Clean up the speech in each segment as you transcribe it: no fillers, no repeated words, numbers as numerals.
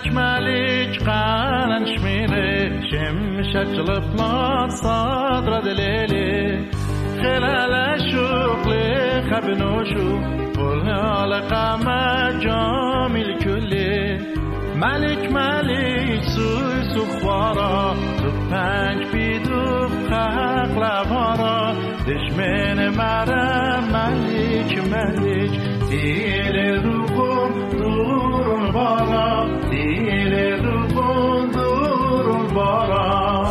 ملك قالن شميري شمشت جلبنا صدر دليلي خلال شغلي خبنوشو قلنا لقامة جامل كلي ملك سوی سخوارا تو پنج بیدو خاق لبارا دشمن مرا ملک دیر روبون دورون بارا دیر روبون دورون بارا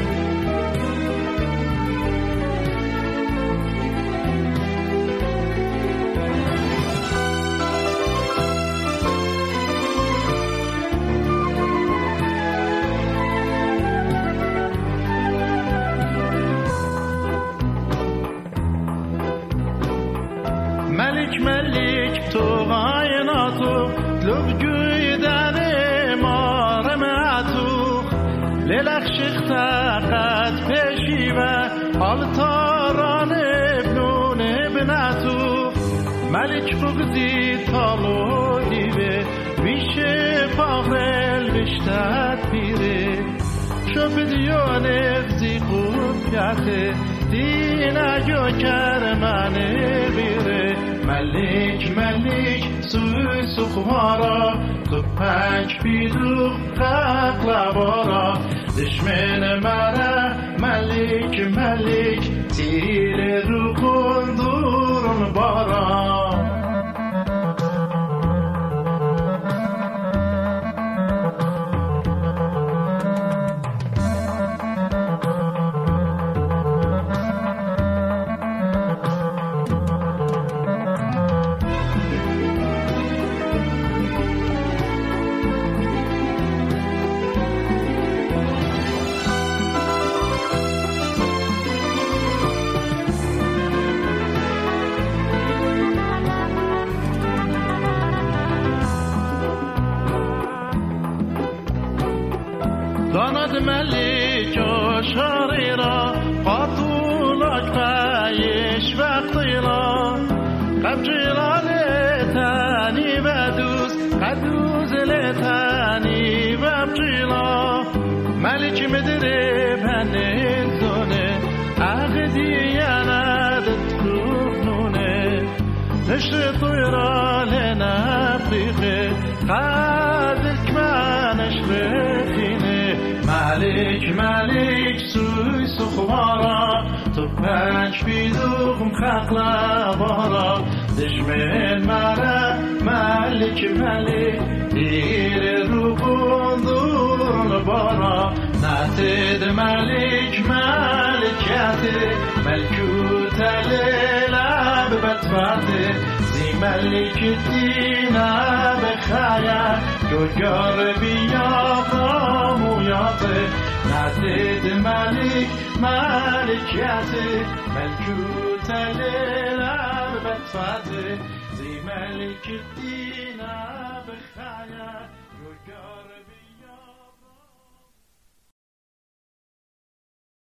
ملك تو غايناتو لبجوي داني مارماتو للخ شختاقت بشيبه التاران ابنون ابناتو ملك بغزي طالو ديبه ويشه فاغل بشتات بيره شو بديون افزي قوبياته دينا جو کرمانه بیره ملک سوی سخوارا تو پنج بیدو خاق لبارا دشمن مرا ملک تیر رو کن دورون بارا داند ملك شريرا قاتولك بايش وقتيلا قبجيلا لتاني بدوز قدوز لتاني وبجيلا ملك مدري بهنين زونه عقدي انا دتروفنونه نشر طيرا لنا بطيخه قادرك ما نشرخينه ملك سوی سخوارا تو پنج بیدوم خاق لبارا دشمن مرا ملک دیر رو بندورون بارا نتد ملکیت ملکوت لب بطفت زی ملک دینا بخیر گرگر بیا قامویاته نتد ملکیت ملکوت لب بطفت زی ملک دینا بخیر گرگر